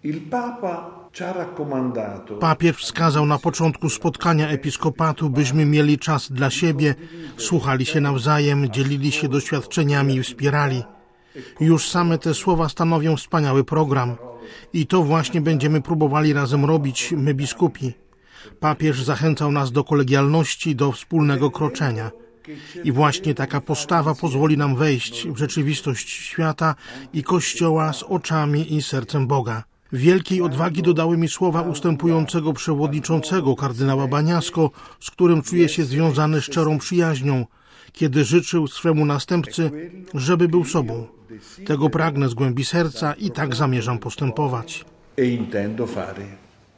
Papież wskazał na początku spotkania episkopatu, byśmy mieli czas dla siebie, słuchali się nawzajem, dzielili się doświadczeniami i wspierali. Już same te słowa stanowią wspaniały program. I to właśnie będziemy próbowali razem robić, my biskupi. Papież zachęcał nas do kolegialności, do wspólnego kroczenia. I właśnie taka postawa pozwoli nam wejść w rzeczywistość świata i Kościoła z oczami i sercem Boga. Wielkiej odwagi dodały mi słowa ustępującego przewodniczącego kardynała Baniasko, z którym czuję się związany szczerą przyjaźnią, kiedy życzył swemu następcy, żeby był sobą. Tego pragnę z głębi serca i tak zamierzam postępować. E intendo fare.